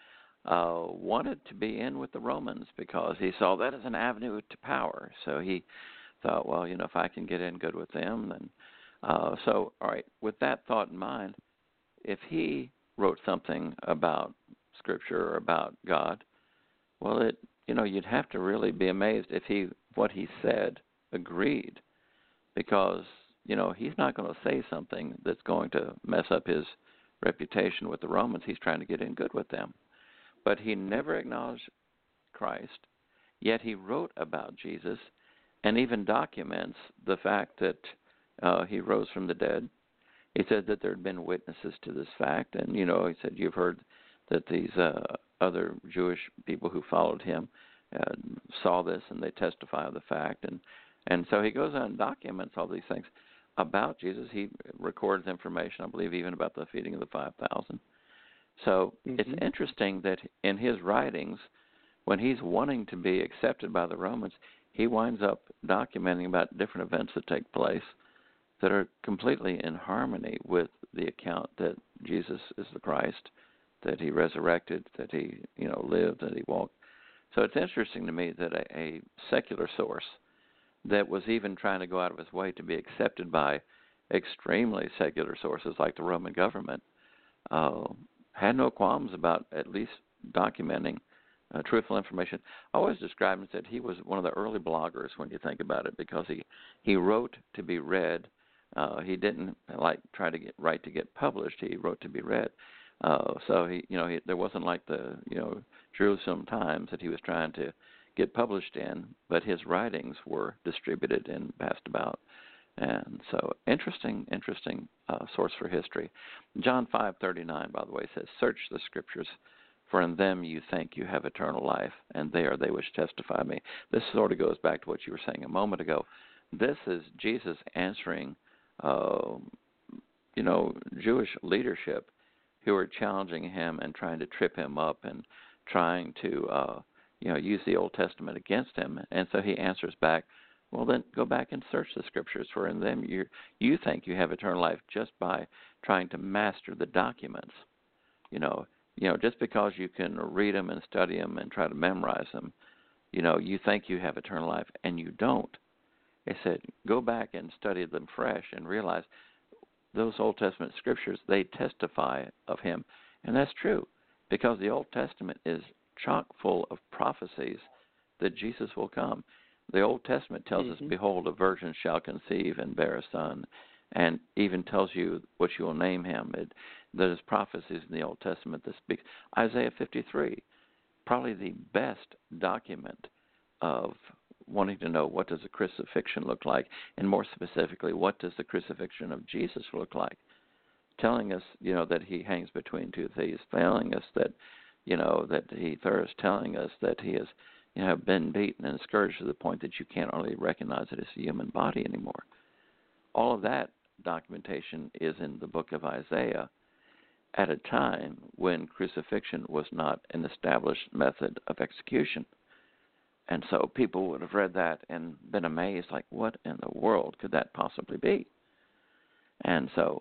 wanted to be in with the Romans because he saw that as an avenue to power. So he thought, well, if I can get in good with them, then so, all right, with that thought in mind, if he wrote something about Scripture or about God, well, you'd have to really be amazed if what he said agreed, because he's not going to say something that's going to mess up his reputation with the Romans. He's trying to get in good with them, but he never acknowledged Christ. Yet he wrote about Jesus, and even documents the fact that he rose from the dead. He said that there had been witnesses to this fact, and he said, you've heard that these other Jewish people who followed him saw this, and they testify of the fact, and so he goes on and documents all these things about Jesus. He records information, I believe, even about the feeding of the 5,000. So it's interesting that in his writings, when he's wanting to be accepted by the Romans, he winds up documenting about different events that take place that are completely in harmony with the account that Jesus is the Christ, that he resurrected, that he lived, that he walked. So it's interesting to me that a secular source that was even trying to go out of his way to be accepted by extremely secular sources like the Roman government had no qualms about at least documenting truthful information. I always described him that he was one of the early bloggers when you think about it, because he wrote to be read. He didn't try to get published. He wrote to be read. So he there wasn't like the Jerusalem Times that he was trying to get published in, but his writings were distributed and passed about. And so interesting source for history. John 5:39, by the way, says, "Search the Scriptures, for in them you think you have eternal life, and they are they which testify me." This sort of goes back to what you were saying a moment ago. This is Jesus answering Jewish leadership who are challenging him and trying to trip him up and trying to use the Old Testament against him. And so he answers back, well, then go back and search the Scriptures, for in them you think you have eternal life, just by trying to master the documents. Just because you can read them and study them and try to memorize them You think you have eternal life, and you don't. It said, go back and study them fresh and realize those Old Testament scriptures, they testify of him. And that's true, because the Old Testament is chock full of prophecies that Jesus will come. The Old Testament tells us, behold, a virgin shall conceive and bear a son, and even tells you what you will name him. There's prophecies in the Old Testament that speak. Isaiah 53, probably the best document of wanting to know what does the crucifixion look like, and more specifically, what does the crucifixion of Jesus look like? Telling us, that he hangs between two thieves, telling us that, that he thirsts, telling us that he has, been beaten and scourged to the point that you can't really recognize it as a human body anymore. All of that documentation is in the book of Isaiah at a time when crucifixion was not an established method of execution. And so people would have read that and been amazed, like, what in the world could that possibly be? And so,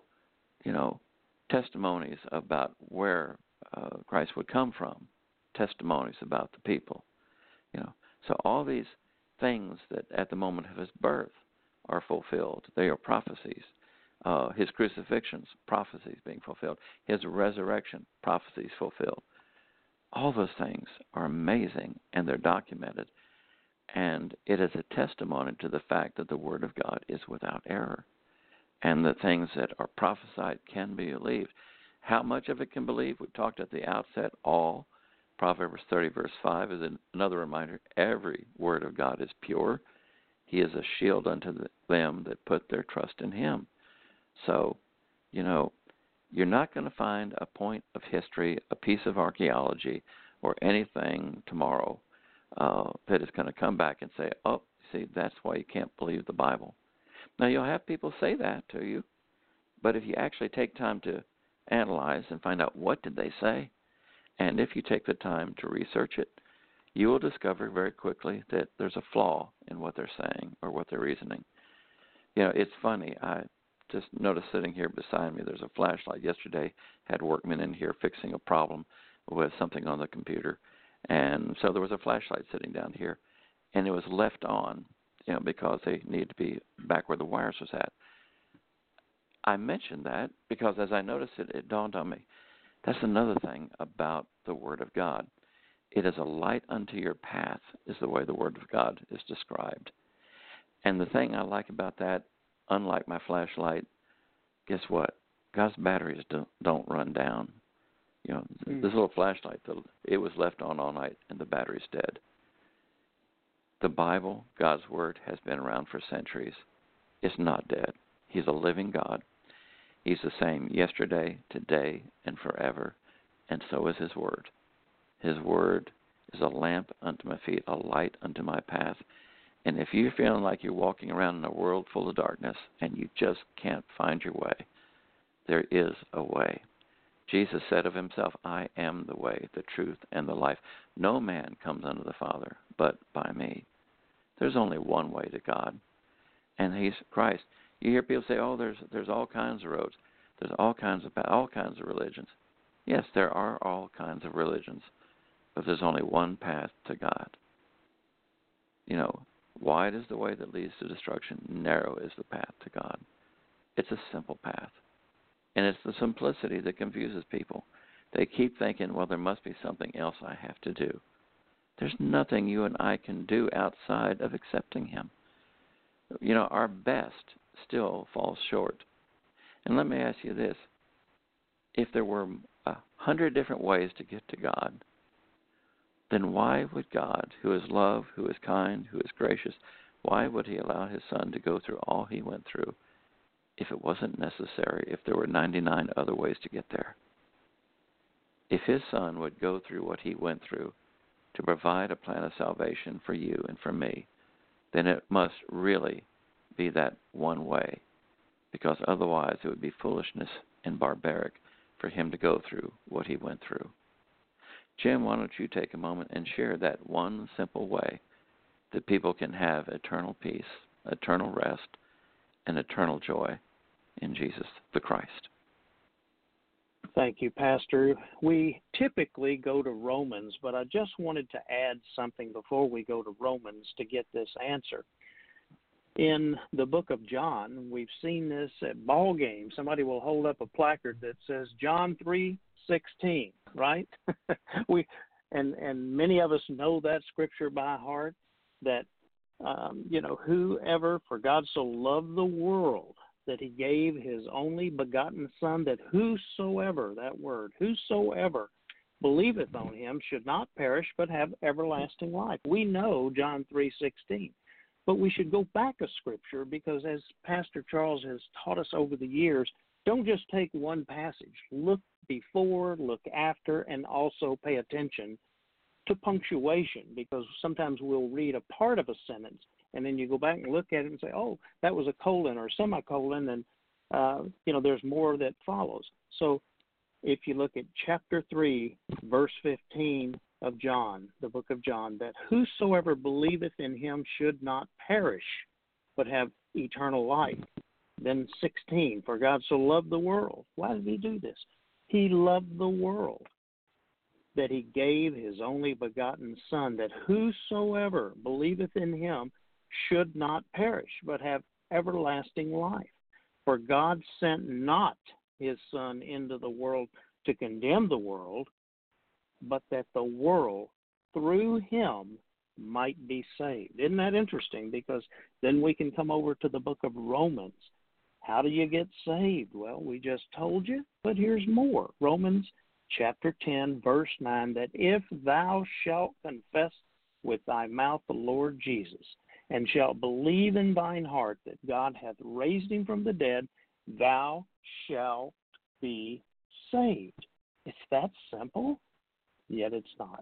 testimonies about where Christ would come from, testimonies about the people, So all these things that at the moment of his birth are fulfilled. They are prophecies. His crucifixions, prophecies being fulfilled. His resurrection, prophecies fulfilled. All those things are amazing, and they're documented. And it is a testimony to the fact that the Word of God is without error, and the things that are prophesied can be believed. How much of it can believe? We talked at the outset, all. Proverbs 30, verse 5 is another reminder. Every word of God is pure. He is a shield unto them that put their trust in him. So, you're not going to find a point of history, a piece of archaeology, or anything tomorrow that is going to come back and say, oh, see, that's why you can't believe the Bible. Now, you'll have people say that to you, but if you actually take time to analyze and find out what did they say, and if you take the time to research it, you will discover very quickly that there's a flaw in what they're saying or what they're reasoning. It's funny. I just noticed sitting here beside me, there's a flashlight. Yesterday, had workmen in here fixing a problem with something on the computer. And so there was a flashlight sitting down here, and it was left on, because they needed to be back where the wires was at. I mentioned that because as I noticed it, it dawned on me. That's another thing about the Word of God. It is a light unto your path, is the way the Word of God is described. And the thing I like about that, unlike my flashlight, guess what? God's batteries don't run down. This little flashlight, it was left on all night, and the battery's dead. The Bible, God's Word, has been around for centuries. It's not dead. He's a living God. He's the same yesterday, today, and forever, and so is his Word. His Word is a lamp unto my feet, a light unto my path. And if you're feeling like you're walking around in a world full of darkness and you just can't find your way, there is a way. Jesus said of himself, I am the way, the truth, and the life. No man comes unto the Father but by me. There's only one way to God, and he's Christ. You hear people say, oh, there's all kinds of roads. There's all kinds of religions. Yes, there are all kinds of religions, but there's only one path to God. Wide is the way that leads to destruction. Narrow is the path to God. It's a simple path. And it's the simplicity that confuses people. They keep thinking, well, there must be something else I have to do. There's nothing you and I can do outside of accepting him. Our best still falls short. And let me ask you this. If there were 100 different ways to get to God, then why would God, who is love, who is kind, who is gracious, why would he allow his son to go through all he went through if it wasn't necessary, if there were 99 other ways to get there? If his son would go through what he went through to provide a plan of salvation for you and for me, then it must really be that one way, because otherwise it would be foolishness and barbaric for him to go through what he went through. Jim, why don't you take a moment and share that one simple way that people can have eternal peace, eternal rest, and eternal joy in Jesus the Christ. Thank you, Pastor. We typically go to Romans, but I just wanted to add something before we go to Romans to get this answer. In the book of John, we've seen this at ball games. Somebody will hold up a placard that says John 3:16, right? and many of us know that scripture by heart, that whoever, for God so loved the world that he gave his only begotten Son, that whosoever, that word, whosoever believeth on him should not perish but have everlasting life. We know John 3:16, but we should go back a scripture, because as Pastor Charles has taught us over the years, don't just take one passage. Look before, look after, and also pay attention to punctuation, because sometimes we'll read a part of a sentence and then you go back and look at it and say, oh, that was a colon or a semicolon, and, there's more that follows. So if you look at chapter 3, verse 15 of John, the book of John, that whosoever believeth in him should not perish, but have eternal life. Then 16, for God so loved the world. Why did he do this? He loved the world, that he gave his only begotten Son, that whosoever believeth in him should not perish, but have everlasting life. For God sent not his Son into the world to condemn the world, but that the world through him might be saved. Isn't that interesting? Because then we can come over to the book of Romans. How do you get saved? Well, we just told you, but here's more. Romans chapter 10, verse 9, that if thou shalt confess with thy mouth the Lord Jesus, and shalt believe in thine heart that God hath raised him from the dead, thou shalt be saved. It's that simple, yet it's not.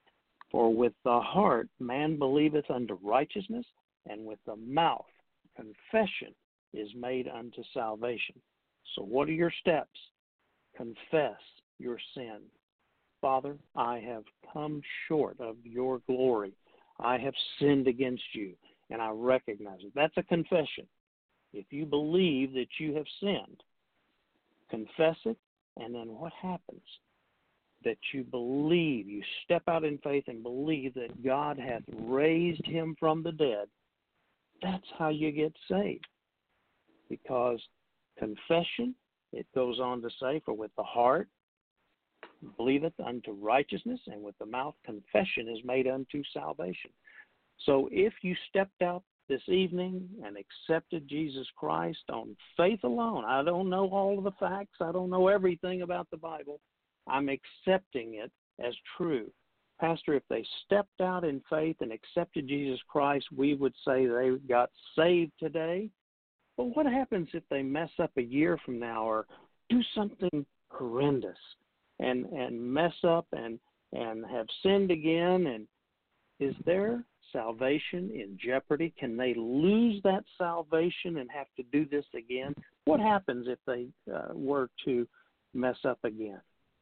For with the heart man believeth unto righteousness, and with the mouth confession is made unto salvation. So what are your steps? Confess your sin. Father, I have come short of your glory. I have sinned against you, and I recognize it. That's a confession. If you believe that you have sinned, confess it, and then what happens? That you believe, you step out in faith and believe that God hath raised him from the dead. That's how you get saved. Because confession, it goes on to say, for with the heart believeth unto righteousness, and with the mouth confession is made unto salvation. So if you stepped out this evening and accepted Jesus Christ on faith alone, I don't know all of the facts, I don't know everything about the Bible, I'm accepting it as true. Pastor, if they stepped out in faith and accepted Jesus Christ, we would say they got saved today. But what happens if they mess up a year from now or do something horrendous and mess up and have sinned again? And is their salvation in jeopardy? Can they lose that salvation and have to do this again? What happens if they were to mess up again?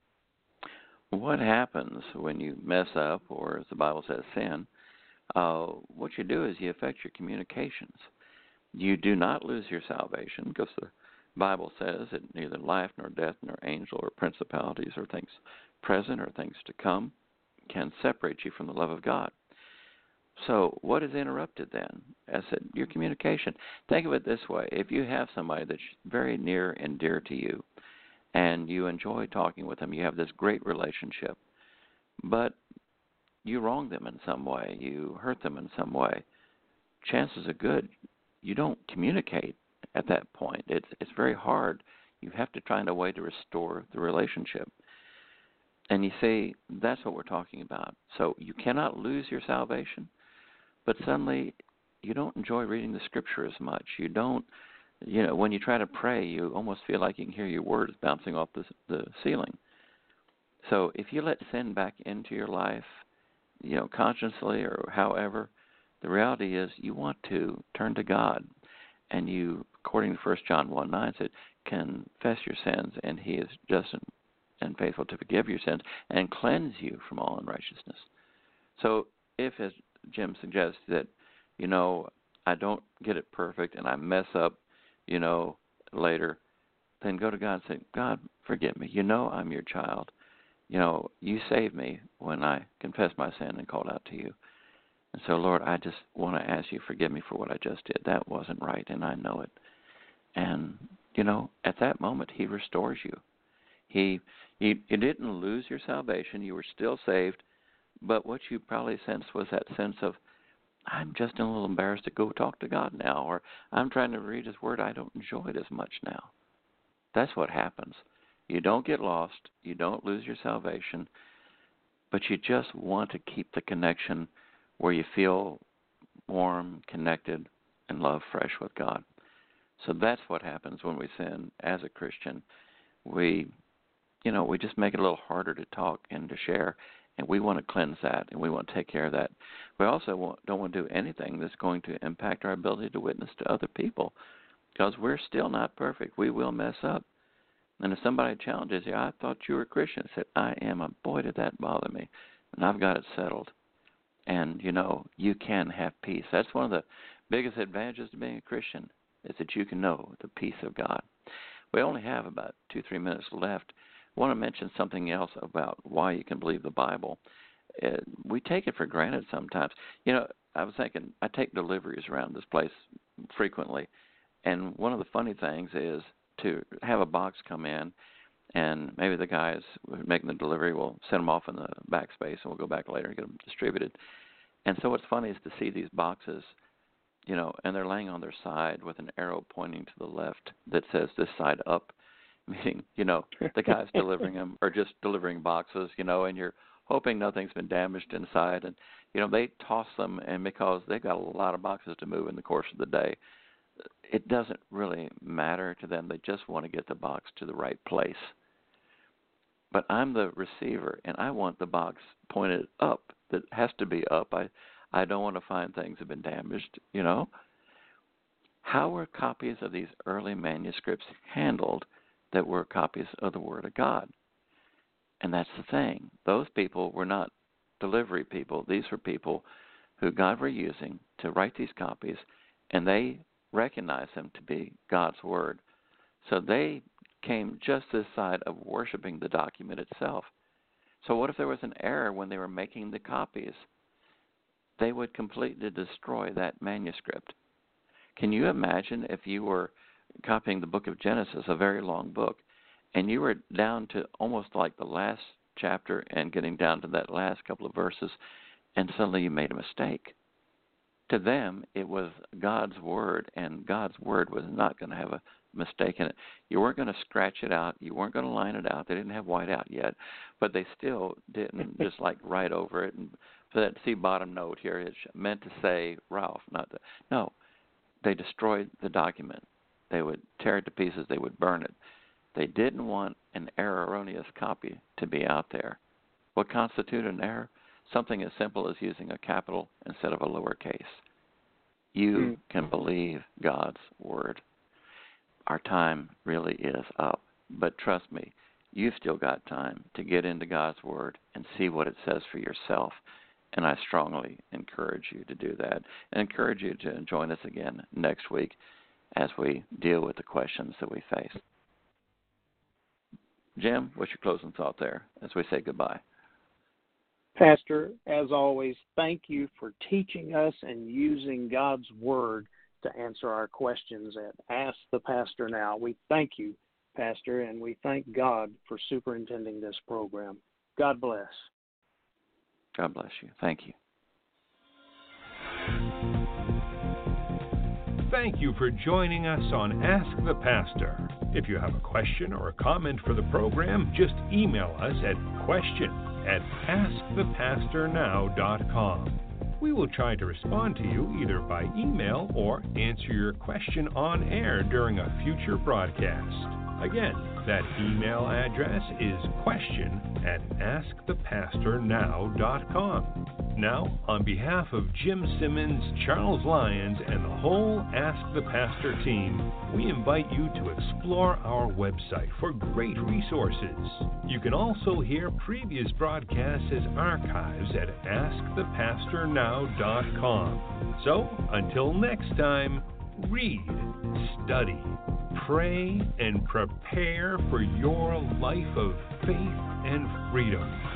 What happens when you mess up, or as the Bible says, sin? What you do is you affect your communications. You do not lose your salvation, because the Bible says that neither life nor death nor angel or principalities or things present or things to come can separate you from the love of God. So what is interrupted then? I said, your communication. Think of it this way. If you have somebody that's very near and dear to you, and you enjoy talking with them, you have this great relationship, but you wrong them in some way, you hurt them in some way, chances are good you don't communicate at that point. It's very hard. You have to find a way to restore the relationship. And you see, that's what we're talking about. So you cannot lose your salvation, but suddenly you don't enjoy reading the Scripture as much. You don't, when you try to pray, you almost feel like you can hear your words bouncing off the ceiling. So if you let sin back into your life, consciously or however, the reality is you want to turn to God, and you, according to 1 John 1:9, said, confess your sins, and he is just and faithful to forgive your sins and cleanse you from all unrighteousness. So if, as Jim suggests, that, I don't get it perfect and I mess up, later, then go to God and say, God, forgive me. You know I'm your child. You know, you saved me when I confessed my sin and called out to you. And so, Lord, I just want to ask you, forgive me for what I just did. That wasn't right, and I know it. And, you know, at that moment, he restores you. You didn't lose your salvation. You were still saved. But what you probably sensed was that sense of, I'm just a little embarrassed to go talk to God now, or I'm trying to read his word. I don't enjoy it as much now. That's what happens. You don't get lost. You don't lose your salvation. But you just want to keep the connection where you feel warm, connected, and love fresh with God. So that's what happens when we sin as a Christian. We just make it a little harder to talk and to share, and we want to cleanse that, and we want to take care of that. We also don't want to do anything that's going to impact our ability to witness to other people, because we're still not perfect. We will mess up. And if somebody challenges you, I thought you were a Christian, I said, I am. Boy, did that bother me. And I've got it settled. And, you know, you can have peace. That's one of the biggest advantages to being a Christian, is that you can know the peace of God. We only have about 2-3 minutes left. I want to mention something else about why you can believe the Bible. We take it for granted sometimes. You know, I was thinking, I take deliveries around this place frequently, and one of the funny things is to have a box come in, and maybe the guys making the delivery will send them off in the back space, and we'll go back later and get them distributed. And so what's funny is to see these boxes, you know, and they're laying on their side with an arrow pointing to the left that says this side up, meaning, you know, the guys delivering them are just delivering boxes, you know, and you're hoping nothing's been damaged inside. And, you know, they toss them, and because they've got a lot of boxes to move in the course of the day, it doesn't really matter to them. They just want to get the box to the right place. But I'm the receiver, and I want the box pointed up. That has to be up. I don't want to find things that have been damaged, you know. How were copies of these early manuscripts handled that were copies of the Word of God? And that's the thing. Those people were not delivery people. These were people who God were using to write these copies, and they recognized them to be God's Word. So they came just this side of worshiping the document itself. So what if there was an error when they were making the copies? They would completely destroy that manuscript. Can you imagine if you were copying the book of Genesis, a very long book, and you were down to almost like the last chapter and getting down to that last couple of verses, and suddenly you made a mistake? To them, it was God's Word, and God's Word was not going to have a mistake in it. You weren't going to scratch it out. You weren't going to line it out. They didn't have whiteout yet, but they still didn't just like write over it. And for that, see bottom note here, it's meant to say Ralph, not the. No, they destroyed the document. They would tear it to pieces. They would burn it. They didn't want an erroneous copy to be out there. What constituted an error? Something as simple as using a capital instead of a lowercase. You can believe God's Word. Our time really is up. But trust me, you've still got time to get into God's Word and see what it says for yourself. And I strongly encourage you to do that. And encourage you to join us again next week as we deal with the questions that we face. Jim, what's your closing thought there as we say goodbye? Pastor, as always, thank you for teaching us and using God's Word to answer our questions at Ask the Pastor Now. We thank you, Pastor, and we thank God for superintending this program. God bless. God bless you. Thank you. Thank you for joining us on Ask the Pastor. If you have a question or a comment for the program, just email us at question@askthepastornow.com. We will try to respond to you either by email or answer your question on air during a future broadcast. Again, that email address is question@askthepastornow.com. Now, on behalf of Jim Simmons, Charles Lyons, and the whole Ask the Pastor team, we invite you to explore our website for great resources. You can also hear previous broadcasts as archives at AskThePastorNow.com. So, until next time, Read, study, pray, and prepare for your life of faith and freedom.